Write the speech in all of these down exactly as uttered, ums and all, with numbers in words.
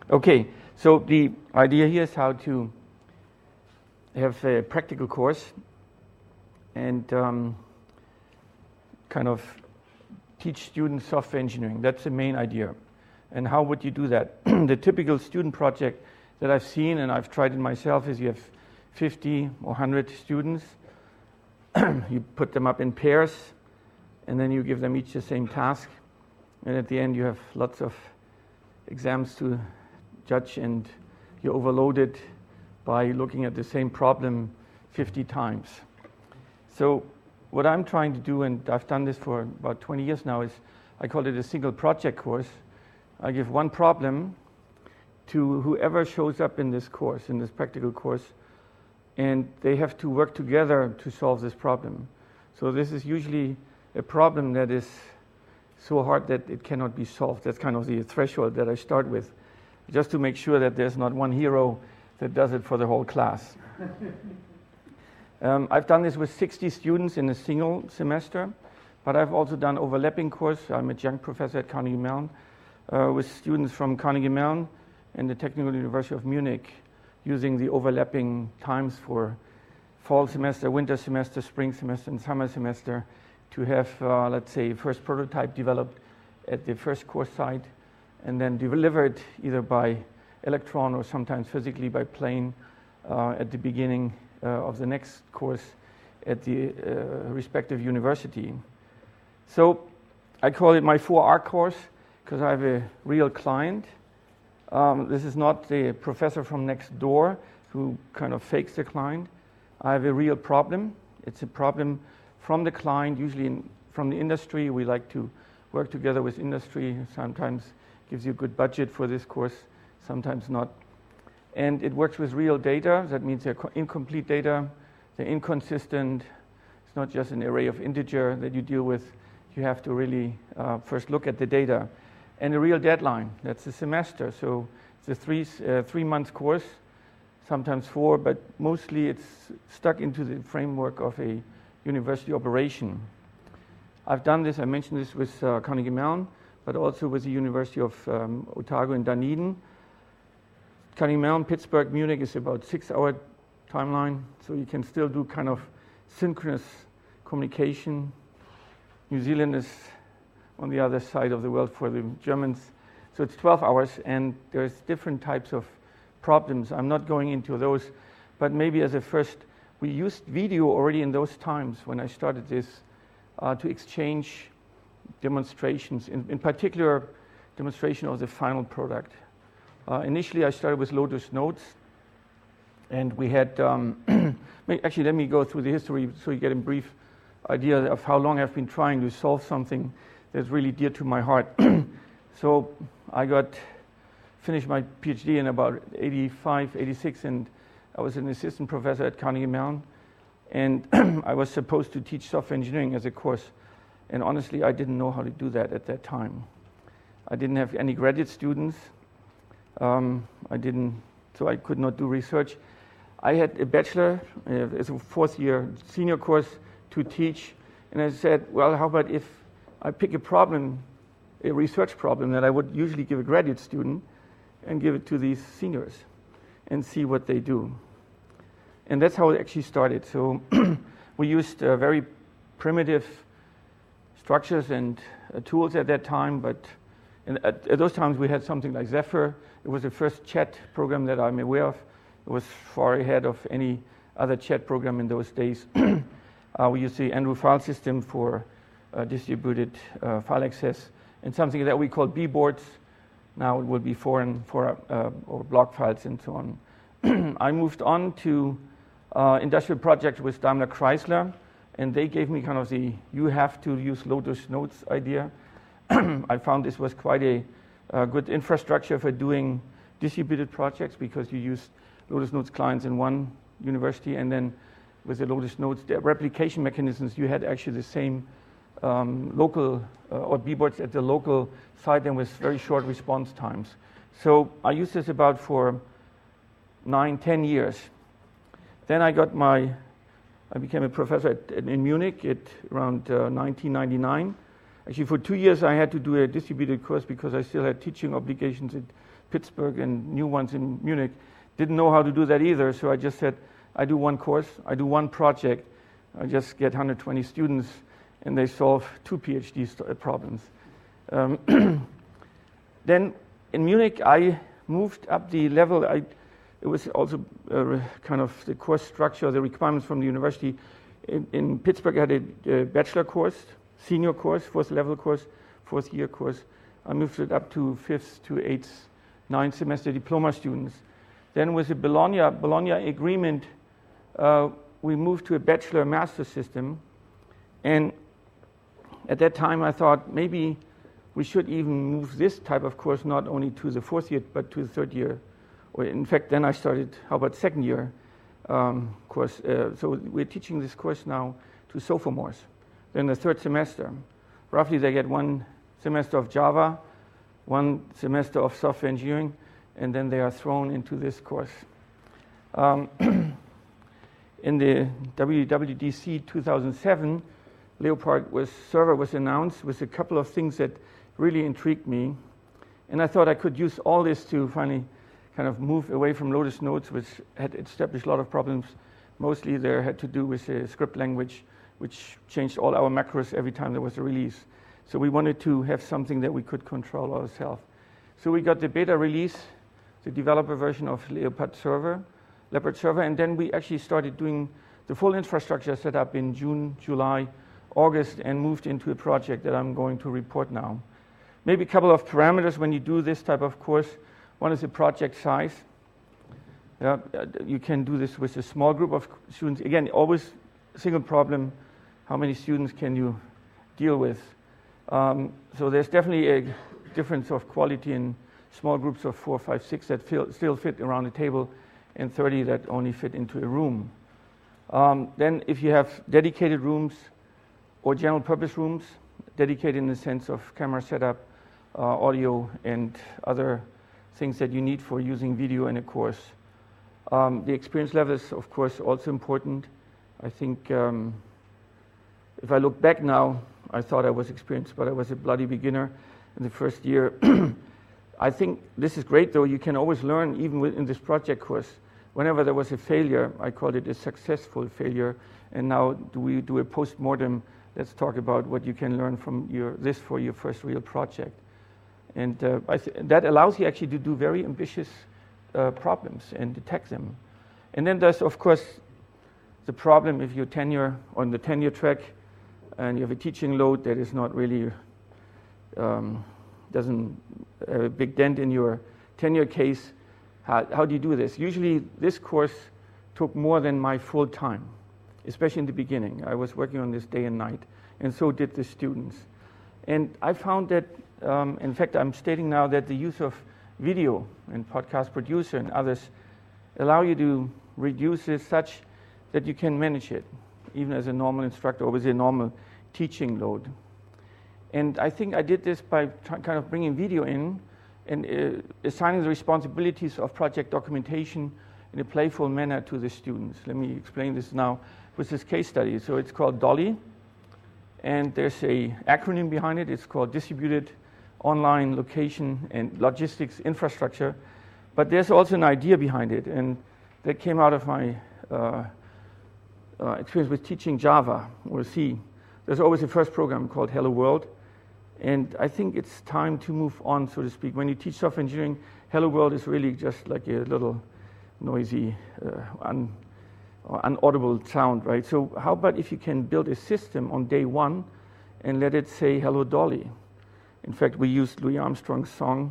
Okay, so the idea here is how to have a practical course and um, kind of teach students software engineering. That's the main idea. And how would you do that? The typical student project that I've seen, and I've tried it myself, is you have fifty or one hundred students. You put them up in pairs, and then you give them each the same task. And at the end, you have lots of exams to judge, and you're overloaded by looking at the same problem fifty times. So what I'm trying to do, and I've done this for about twenty years now, is I call it a single project course. I give one problem to whoever shows up in this course, in this practical course, and they have to work together to solve this problem. So this is usually a problem that is so hard that it cannot be solved. That's kind of the threshold that I start with, just to make sure that there's not one hero that does it for the whole class. um, I've done this with sixty students in a single semester, but I've also done overlapping course. I'm a adjunct professor at Carnegie Mellon uh, with students from Carnegie Mellon and the Technical University of Munich, using the overlapping times for fall semester, winter semester, spring semester, and summer semester to have, uh, let's say, first prototype developed at the first course site and then delivered either by electron or sometimes physically by plane uh, at the beginning uh, of the next course at the uh, respective university. So I call it my four R course because I have a real client. Um, this is not the professor from next door who kind of fakes the client. I have a real problem. It's a problem from the client, usually in, from the industry. We like to work together with industry. Sometimes gives you a good budget for this course, sometimes not. And it works with real data. That means they're co- incomplete data. They're inconsistent. It's not just an array of integer that you deal with. You have to really uh, first look at the data. And a real deadline. That's a semester. So it's a three uh, three month course, sometimes four, but mostly it's stuck into the framework of a university operation. I've done this, I mentioned this with uh, Carnegie Mellon, but also with the University of um, Otago in Dunedin. Carnegie Mellon, Pittsburgh, Munich is about six hour timeline, so you can still do kind of synchronous communication. New Zealand is on the other side of the world for the Germans. So it's twelve hours, and there's different types of problems. I'm not going into those, but maybe as a first, we used video already in those times when I started this uh, to exchange demonstrations, in, in particular demonstration of the final product. Uh, initially, I started with Lotus Notes, and we had, um, actually let me go through the history so you get a brief idea of how long I've been trying to solve something that's really dear to my heart. So I got finished my PhD in about eighty-five, eighty-six, and I was an assistant professor at Carnegie Mellon, and I was supposed to teach software engineering as a course, and honestly, I didn't know how to do that at that time. I didn't have any graduate students. Um, I didn't, so I could not do research. I had a bachelor, uh, as a fourth year senior course to teach, and I said, well, how about if I pick a problem, a research problem that I would usually give a graduate student and give it to these seniors and see what they do. And that's how it actually started. So we used uh, very primitive structures and uh, tools at that time, but in, at, at those times we had something like Zephyr. It was the first chat program that I'm aware of. It was far ahead of any other chat program in those days. uh, we used the Andrew file system for Uh, distributed uh, file access, and something that we call B-boards. Now it will be foreign for uh, or block files and so on. I moved on to uh, industrial project with Daimler Chrysler, and they gave me kind of the you have to use Lotus Notes idea. I found this was quite a uh, good infrastructure for doing distributed projects because you used Lotus Notes clients in one university, and then with the Lotus Notes the replication mechanisms, you had actually the same Um, local uh, or B-boards at the local site and with very short response times. So I used this about for nine, ten years. Then I got my, I became a professor at, in Munich at around uh, nineteen ninety-nine. Actually, for two years I had to do a distributed course because I still had teaching obligations at Pittsburgh and new ones in Munich didn't know how to do that either. So I just said, I do one course, I do one project, I just get one hundred twenty students, and they solve two PhD st- problems. Um, then in Munich, I moved up the level. I, it was also uh, kind of the course structure, the requirements from the university. In, in Pittsburgh, I had a, a bachelor course, senior course, fourth level course, fourth year course. I moved it up to fifth to eighth, ninth semester diploma students. Then with the Bologna, Bologna agreement, uh, we moved to a bachelor master system. And at that time, I thought maybe we should even move this type of course not only to the fourth year, but to the third year. Or in fact, then I started, how about second year um, course? Uh, so we're teaching this course now to sophomores. Then the third semester. Roughly they get one semester of Java, one semester of software engineering, and then they are thrown into this course. Um, in the W W D C two thousand seven, Leopard was, server was announced with a couple of things that really intrigued me. And I thought I could use all this to finally kind of move away from Lotus Notes, which had established a lot of problems. Mostly they had to do with a script language, which changed all our macros every time there was a release. So we wanted to have something that we could control ourselves. So we got the beta release, the developer version of Leopard server, Leopard server, and then we actually started doing the full infrastructure set up in June, July, August, and moved into a project that I'm going to report now. Maybe a couple of parameters when you do this type of course. One is the project size. Yeah, you can do this with a small group of students. Again, always single problem, how many students can you deal with? Um, so there's definitely a difference of quality in small groups of four, five, six that feel, still fit around the table, and thirty that only fit into a room. Um, then if you have dedicated rooms or general purpose rooms, dedicated in the sense of camera setup, uh, audio, and other things that you need for using video in a course. Um, the experience level is, of course, also important. I think um, if I look back now, I thought I was experienced, but I was a bloody beginner in the first year. I think this is great, though. You can always learn, even within this project course. Whenever there was a failure, I called it a successful failure. And now do we do a post-mortem? Let's talk about what you can learn from your, this for your first real project. And uh, I th- that allows you actually to do very ambitious uh, problems and detect them. And then there's, of course, the problem if you're tenure on the tenure track and you have a teaching load that is not really, um, doesn't have a big dent in your tenure case. How, how do you do this? Usually this course took more than my full time, especially in the beginning. I was working on this day and night, and so did the students. And I found that, um, in fact, I'm stating now that the use of video and Podcast Producer and others allow you to reduce it such that you can manage it, even as a normal instructor or with a normal teaching load. And I think I did this by t- kind of bringing video in and uh, assigning the responsibilities of project documentation in a playful manner to the students. Let me explain this now with this case study. So it's called DOLLY, and there's a acronym behind it. It's called Distributed Online Location and Logistics Infrastructure. But there's also an idea behind it, and that came out of my uh, uh, experience with teaching Java or C. There's always a first program called Hello World, and I think it's time to move on, so to speak. When you teach software engineering, Hello World is really just like a little noisy, uh, un, uh, unaudible sound, right? So how about if you can build a system on day one and let it say Hello Dolly? In fact, we used Louis Armstrong's song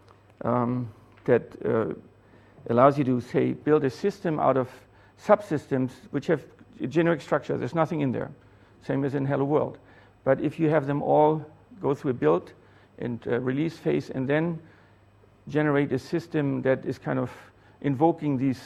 um, that uh, allows you to say build a system out of subsystems which have a generic structure. There's nothing in there, same as in Hello World. But if you have them all go through a build and uh, release phase and then generate a system that is kind of invoking these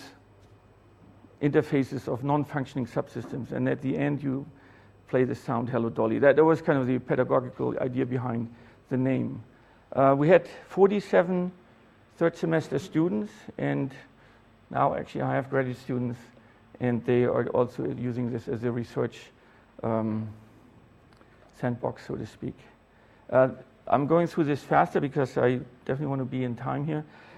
interfaces of non-functioning subsystems, and at the end you play the sound Hello Dolly. That, that was kind of the pedagogical idea behind the name. Uh, we had forty-seven third semester students, and now actually I have graduate students, and they are also using this as a research um, sandbox, so to speak. Uh, I'm going through this faster because I definitely want to be in time here.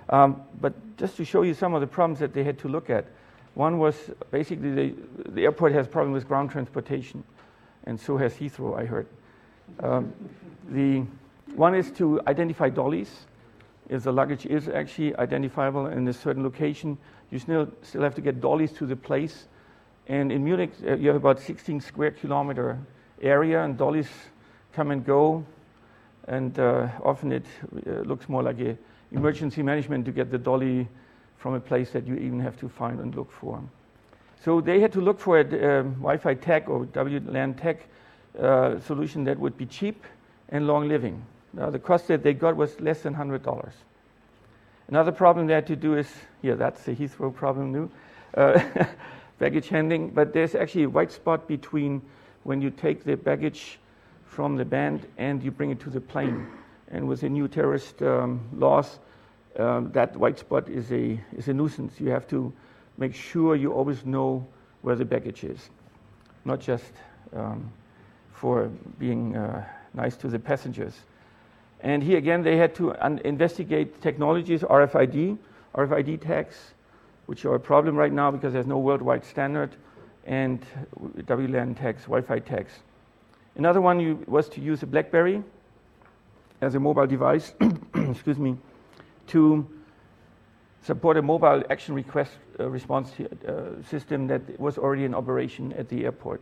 Um, but just to show you some of the problems that they had to look at. One was basically they, the airport has problems with ground transportation, and so has Heathrow, I heard. Um, the one is to identify dollies. If the luggage is actually identifiable in a certain location, you still, still have to get dollies to the place. And in Munich, uh, you have about sixteen square kilometer area, and dollies come and go. And uh, often it uh, looks more like a emergency management to get the dolly from a place that you even have to find and look for. So they had to look for a um, Wi-Fi tech or W LAN tech uh, solution that would be cheap and long-living. Now the cost that they got was less than one hundred dollars. Another problem they had to do is, here, that's the Heathrow problem new, uh, baggage handling, but there's actually a white spot between when you take the baggage from the band and you bring it to the plane. And with the new terrorist um, laws, um, that white spot is a is a nuisance. You have to make sure you always know where the baggage is, not just um, for being uh, nice to the passengers. And here again, they had to un- investigate technologies, R F I D, R F I D tags, which are a problem right now because there's no worldwide standard, and W LAN tags, Wi-Fi tags. Another one you, was to use a BlackBerry as a mobile device, excuse me, to support a mobile action request uh, response uh, system that was already in operation at the airport.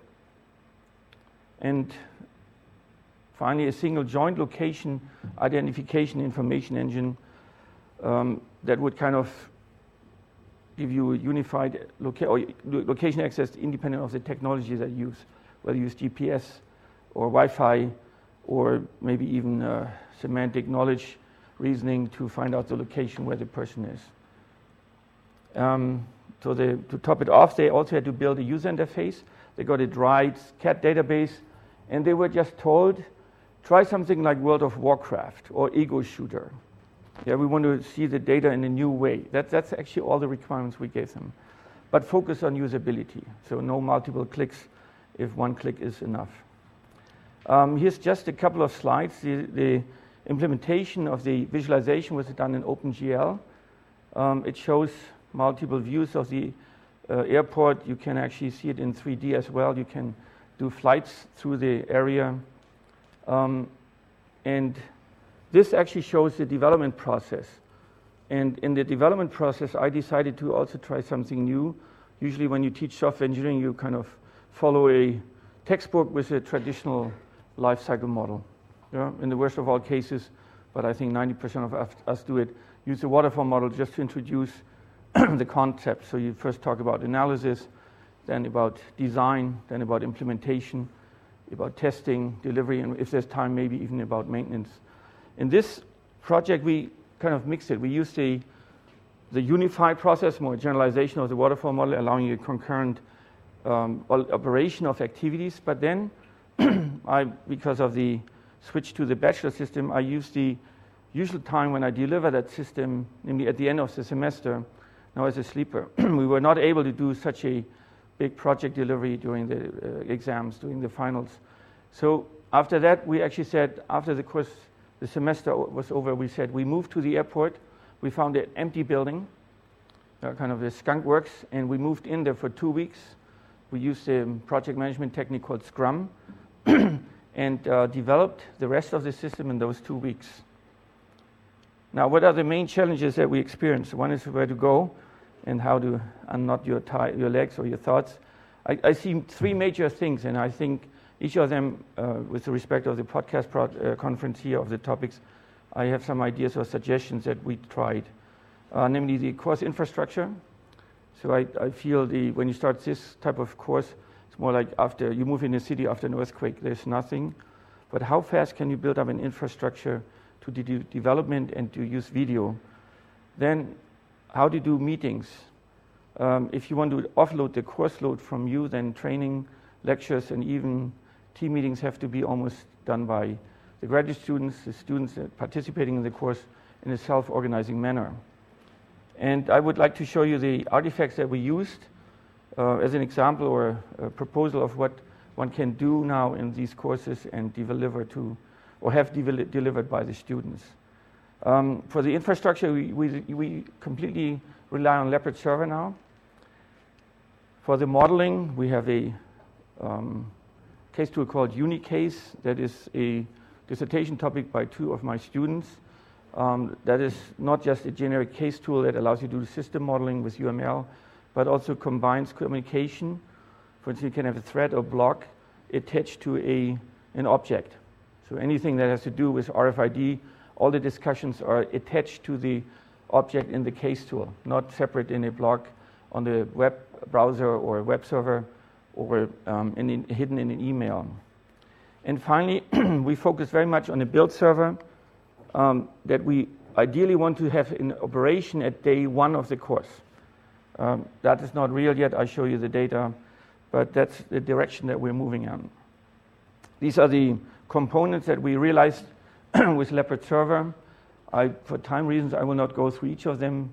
And finally, a single joint location identification information engine um, that would kind of give you a unified loca- or location access independent of the technology that you use, whether you use G P S or Wi-Fi or maybe even uh, semantic knowledge reasoning to find out the location where the person is. Um, so they, to top it off, they also had to build a user interface. They got a dry cat database, and they were just told, try something like World of Warcraft or Ego Shooter. Yeah, we want to see the data in a new way. That, that's actually all the requirements we gave them. But focus on usability, so no multiple clicks if one click is enough. Um, here's just a couple of slides. The, the implementation of the visualization was done in OpenGL. Um, it shows multiple views of the uh, airport. You can actually see it in three D as well. You can do flights through the area. Um, and this actually shows the development process. And in the development process, I decided to also try something new. Usually when you teach software engineering, you kind of follow a textbook with a traditional life cycle model. Yeah? In the worst of all cases, but I think ninety percent of us, us do it, use the waterfall model just to introduce the concept. So you first talk about analysis, then about design, then about implementation, about testing, delivery, and if there's time, maybe even about maintenance. In this project, we kind of mixed it. We used the, the unified process, more generalization of the waterfall model, allowing a concurrent um, operation of activities. But then, I, because of the switch to the bachelor system, I used the usual time when I deliver that system, namely at the end of the semester, now as a sleeper. We were not able to do such a big project delivery during the uh, exams, during the finals. So after that, we actually said, after the course, the semester was over, we said, we moved to the airport. We found an empty building, uh, kind of a skunk works, and we moved in there for two weeks. We used a project management technique called Scrum and uh, developed the rest of the system in those two weeks. Now, what are the main challenges that we experienced? One is where to go and how to unknot your, tie, your legs or your thoughts. I, I see three major things, and I think each of them, uh, with the respect of the podcast pro- uh, conference here of the topics, I have some ideas or suggestions that we tried, uh, namely the course infrastructure. So I, I feel the when you start this type of course, it's more like after you move in a city after an earthquake, there's nothing. But how fast can you build up an infrastructure to do de- development and to use video? Then how to do meetings. Um, if you want to offload the course load from you, then training, lectures, and even team meetings have to be almost done by the graduate students, the students participating in the course in a self-organizing manner. And I would like to show you the artifacts that we used uh, as an example or a, a proposal of what one can do now in these courses and deliver to, or have de- delivered by the students. Um, for the infrastructure, we, we, we completely rely on Leopard Server now. For the modeling, we have a um, case tool called Unicase. That is a dissertation topic by two of my students. Um, that is not just a generic case tool that allows you to do system modeling with U M L, but also combines communication. For instance, you can have a thread or block attached to a, an object. So anything that has to do with R F I D, all the discussions are attached to the object in the case tool, not separate in a block on the web browser or web server or um, in, in, hidden in an email. And finally, we focus very much on a build server um, that we ideally want to have in operation at day one of the course. Um, that is not real yet. I'll show you the data, but that's the direction that we're moving on. These are the components that we realized with Leopard Server. I, for time reasons, I will not go through each of them.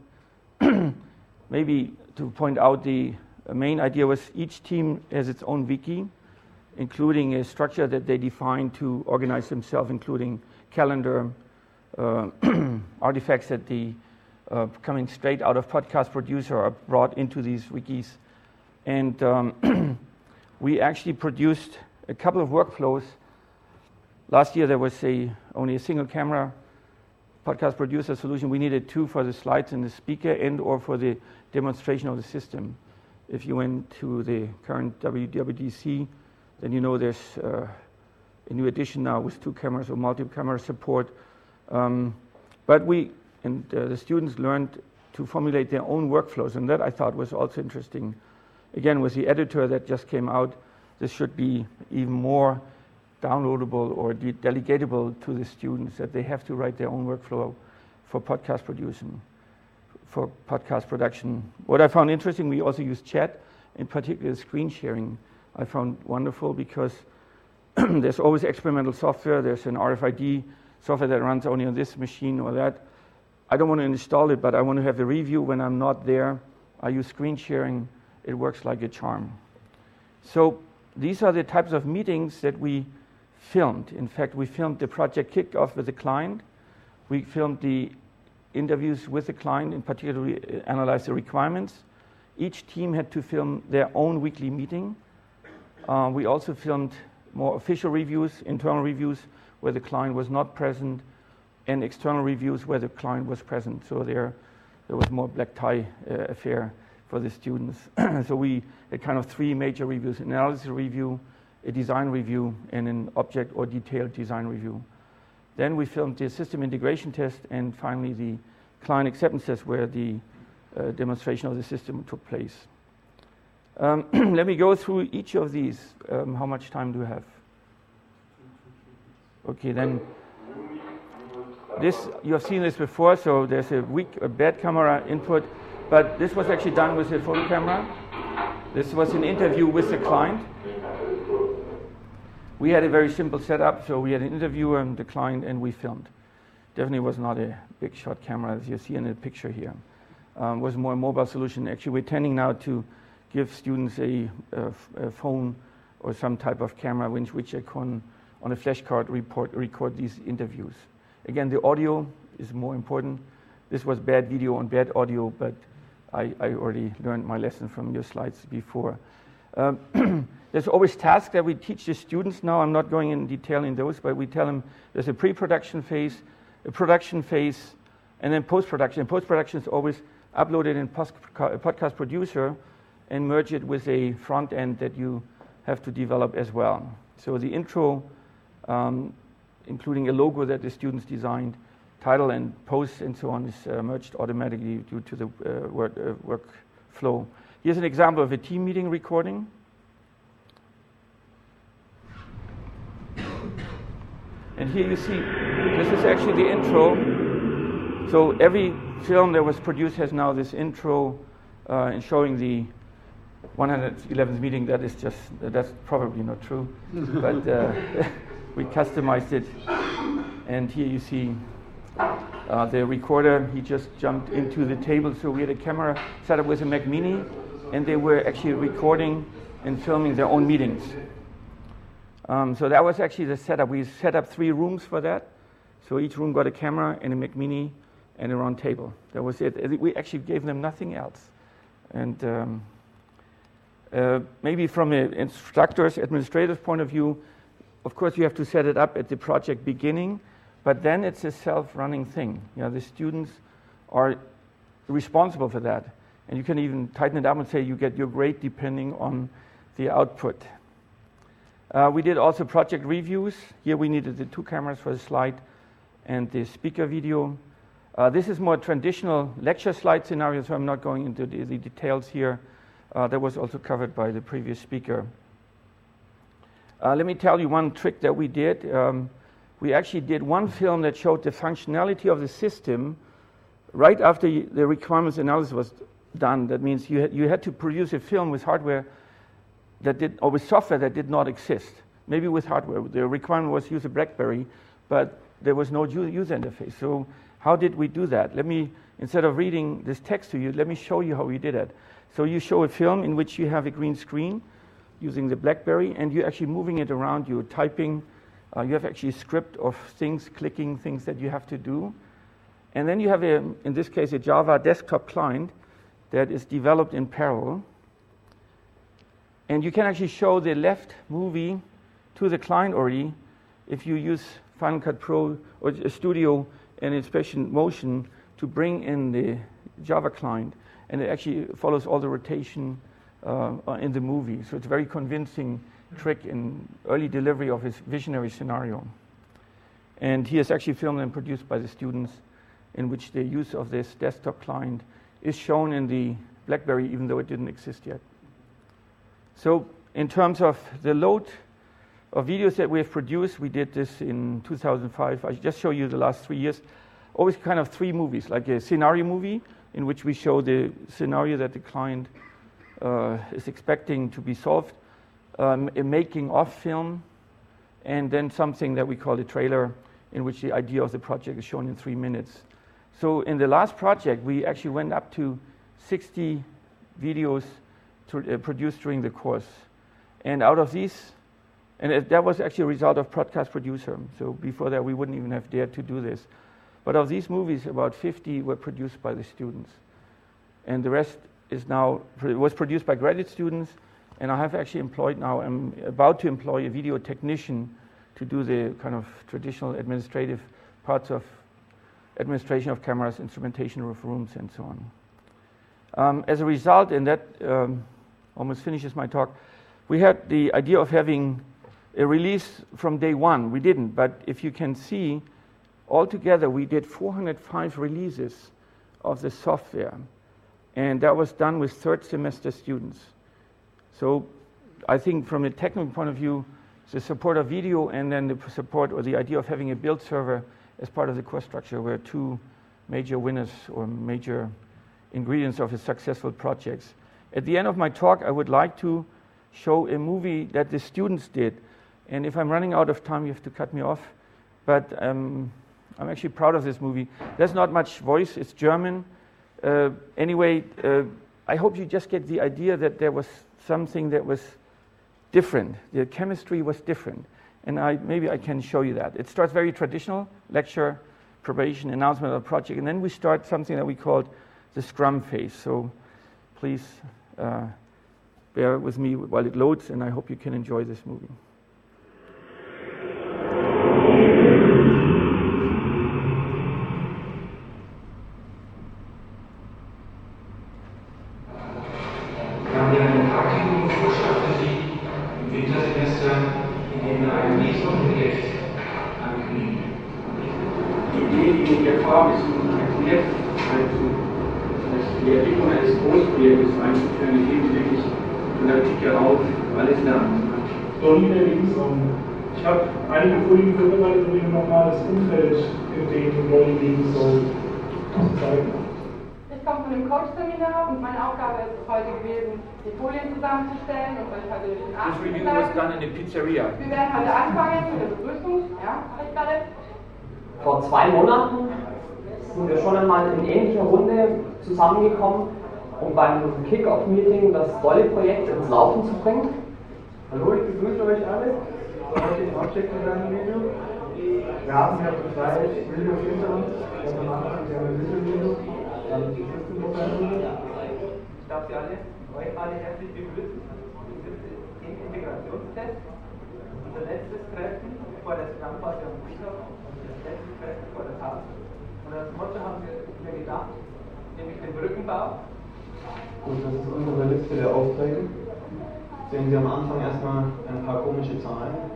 Maybe to point out the main idea was each team has its own wiki, including a structure that they define to organize themselves, including calendar, uh, artifacts that the uh, coming straight out of Podcast Producer are brought into these wikis. And um, we actually produced a couple of workflows. Last year there was a only a single camera Podcast Producer solution. We needed two for the slides and the speaker and or for the demonstration of the system. If you went to the current W W D C, then you know there's uh, a new edition now with two cameras or multi-camera support. Um, but we and uh, the students learned to formulate their own workflows, and that I thought was also interesting. Again, with the editor that just came out, this should be even more downloadable or de- delegatable to the students, that they have to write their own workflow for podcast production, for podcast production. What I found interesting, we also use chat, in particular screen sharing. I found wonderful because there's always experimental software. There's an R F I D software that runs only on this machine or that. I don't want to install it, but I want to have a review when I'm not there. I use screen sharing. It works like a charm. So these are the types of meetings that we filmed. In fact, we filmed the project kickoff with the client. We filmed the interviews with the client, in particular we analyzed the requirements. Each team had to film their own weekly meeting. Uh, we also filmed more official reviews, internal reviews where the client was not present, and external reviews where the client was present. So there, there was more black tie uh, affair for the students. So we had kind of three major reviews: an analysis review, a design review, and an object or detailed design review. Then we filmed the system integration test, and finally the client acceptance test where the uh, demonstration of the system took place. Um, let me go through each of these. Um, how much time do you have? Okay, then this, you have seen this before, so there's a weak, a bad camera input, but this was actually done with a photo camera. This was an interview with the client. We had a very simple setup, so we had an interviewer and the client, and we filmed. Definitely was not a big shot camera, as you see in the picture here. Um, was more a mobile solution. Actually, we're tending now to give students a, a, a phone or some type of camera which, which they can, on a flash card, report, record these interviews. Again, the audio is more important. This was bad video and bad audio, but I, I already learned my lesson from your slides before. Um, there's always tasks that we teach the students now. I'm not going in detail in those, but we tell them there's a pre-production phase, a production phase, and then post-production. And post-production is always uploaded in post- Podcast Producer and merge it with a front end that you have to develop as well. So the intro, um, including a logo that the students designed, title and post and so on, is uh, merged automatically due to the uh, work, uh, workflow. Here's an example of a team meeting recording. And here you see, this is actually the intro. So every film that was produced has now this intro uh, and showing the one hundred eleventh meeting. That is just, uh, that's probably not true. But uh, we customized it. And here you see uh, the recorder. He just jumped into the table. So we had a camera set up with a Mac Mini, and they were actually recording and filming their own meetings. Um, so that was actually the setup. We set up three rooms for that. So each room got a camera and a Mac Mini and a round table. That was it. We actually gave them nothing else. And um, uh, maybe from an instructor's, administrator's point of view, of course you have to set it up at the project beginning, but then it's a self-running thing. You know, the students are responsible for that. And you can even tighten it up and say you get your grade depending on the output. Uh, we did also project reviews. Here we needed the two cameras for the slide and the speaker video. Uh, this is more traditional lecture slide scenario, so I'm not going into the, the details here. Uh, that was also covered by the previous speaker. Uh, let me tell you one trick that we did. Um, we actually did one film that showed the functionality of the system right after the requirements analysis was done. That means you had, you had to produce a film with hardware that did, or with software that did not exist. Maybe with hardware. The requirement was use a BlackBerry, but there was no user interface. So how did we do that? Let me, instead of reading this text to you, let me show you how we did it. So you show a film in which you have a green screen using the BlackBerry, and you're actually moving it around, you're typing, uh, you have actually a script of things, clicking things that you have to do. And then you have, a, in this case, a Java desktop client that is developed in parallel. And you can actually show the left movie to the client already if you use Final Cut Pro or Studio and especially Motion to bring in the Java client. And it actually follows all the rotation uh, in the movie. So it's a very convincing trick in early delivery of his visionary scenario. And he is actually filmed and produced by the students, in which the use of this desktop client is shown in the BlackBerry, even though it didn't exist yet. So in terms of the load of videos that we have produced, we did this in two thousand five. I just show you the last three years. Always kind of three movies, like a scenario movie, in which we show the scenario that the client uh, is expecting to be solved, um, a making of film, and then something that we call a trailer, in which the idea of the project is shown in three minutes. So in the last project, we actually went up to sixty videos to, uh, produced during the course. And out of these, and it, that was actually a result of Podcast Producer. So before that, we wouldn't even have dared to do this. But of these movies, about fifty were produced by the students. And the rest is now, was produced by graduate students. And I have actually employed now, I'm about to employ a video technician to do the kind of traditional administrative parts of administration of cameras, instrumentation of rooms, and so on. Um, as a result, and that um, almost finishes my talk, we had the idea of having a release from day one. We didn't, but if you can see, altogether we did four hundred five releases of the software, and that was done with third semester students. So I think from a technical point of view, the support of video and then the support or the idea of having a build server as part of the course structure were two major winners or major ingredients of a successful projects. At the end of my talk, I would like to show a movie that the students did. And if I'm running out of time, you have to cut me off. But um, I'm actually proud of this movie. There's not much voice, it's German. Uh, anyway, uh, I hope you just get the idea that there was something that was different. The chemistry was different. And I, maybe I can show you that. It starts very traditional, lecture, probation, announcement of the project, and then we start something that we called the Scrum phase. So please uh, bear with me while it loads, and I hope you can enjoy this movie. Wir haben ja einen Praktikum-Vorschlag für Sie im Wintersemester, in dem wir ein Riesenprojekt ankündigen. Die Idee, die der Form ist, erklärt, also die Entwicklung eines Großprojektes einzuführen, in dem Sie wirklich von der Pike auf alles lernen. Donny Links. Ich habe einige Folien vorbereitet, um Ihnen nochmal das Umfeld, in dem Donny liegen soll, zu zeigen. Ich komme von dem Coach-Seminar und meine Aufgabe ist es heute gewesen, die Folien zusammenzustellen und euch heute durch den Abend zu begleiten. Wir werden heute anfangen mit der Begrüßung. Ja, habe ich gerade. Vor zwei Monaten sind wir schon einmal in ähnlicher Runde zusammengekommen, um beim Kick-Off-Meeting das Dolly-Projekt ins Laufen zu bringen. Hallo, ich begrüße euch alle zu dem Object Design Video. Wir haben ja zwei Videos hinter uns. Das am Anfang wir haben ein Video, dann die Systemprogrammierung. Ich darf Sie alle, euch alle herzlich begrüßen. Das ist den Integrationstest. Unser letztes Treffen vor der Scrum-Phase am Mittwoch und das letzte Treffen vor der Tat. Und das Motto haben wir mir gedacht, nämlich den Brückenbau. Gut, das ist unsere Liste der Aufträge. Sehen Sie am Anfang erstmal ein paar komische Zahlen.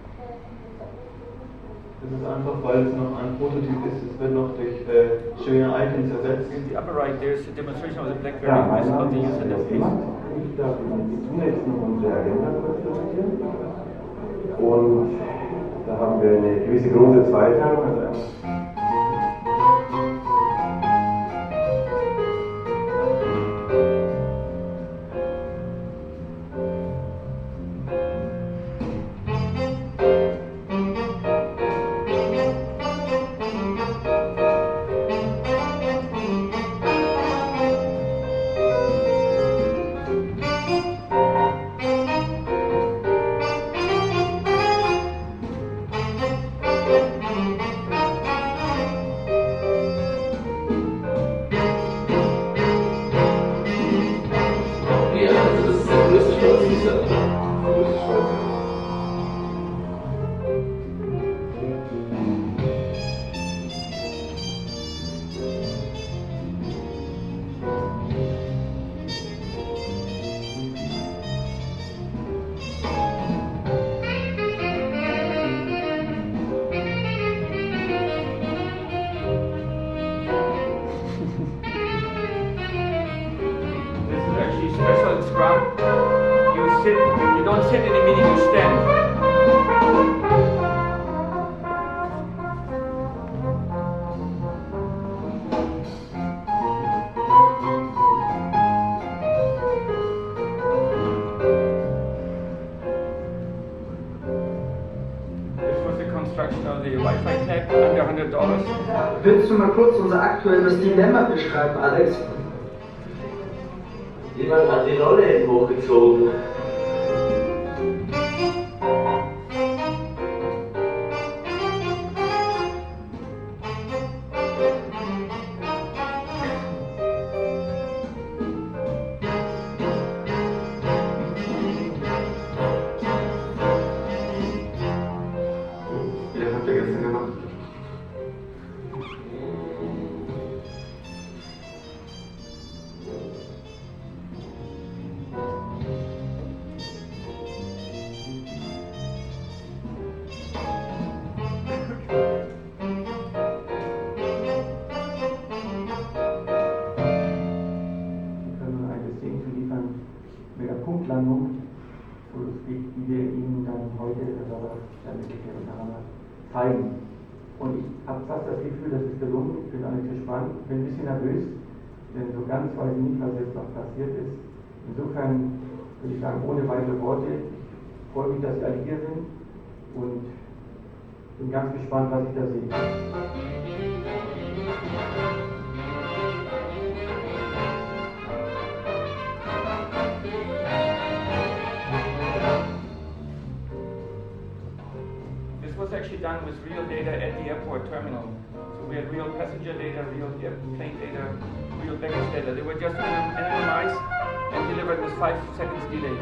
Das ist einfach, weil es noch ein Prototyp ist. Es wird noch durch äh, schöne Icons ersetzt. In the upper right, there's a demonstration of the BlackBerry Ja, mein with Name the ist user Andreas interface. Demand. Ich darf Ihnen zunächst noch unsere Agenda kurz präsentieren. Und da haben wir eine gewisse große Zweiteilung. Also einmal Willst du mal kurz unser aktuelles Dilemma beschreiben, Alex? Jemand hat die Rolle hochgezogen. Ihr habt ja gestern gemacht. Punktlandung, so die wir Ihnen dann heute oder zeigen. Und ich habe fast das Gefühl, das ist gelungen. Ich bin auch nicht gespannt, bin ein bisschen nervös, denn so ganz weiß ich nicht, was jetzt noch passiert ist. Insofern würde ich sagen, ohne weitere Worte, ich freue mich, dass Sie alle hier sind und bin ganz gespannt, was ich da sehe. Was actually done with real data at the airport terminal. So we had real passenger data, real plane data, real baggage data. They were just analyzed and delivered with five seconds delay.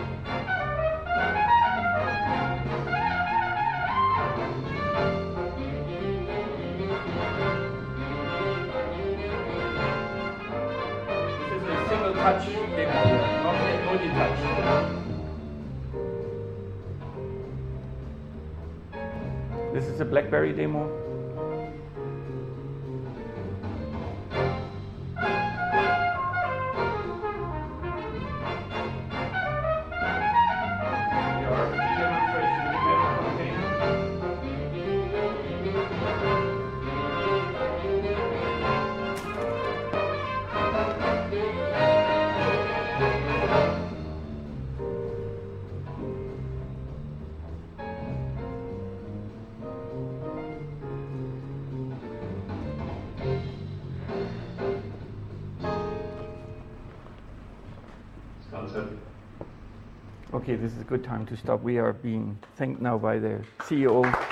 This is a single touch demo, not a multi-touch. This is a BlackBerry demo. Okay, this is a good time to stop. We are being thanked now by the C E O.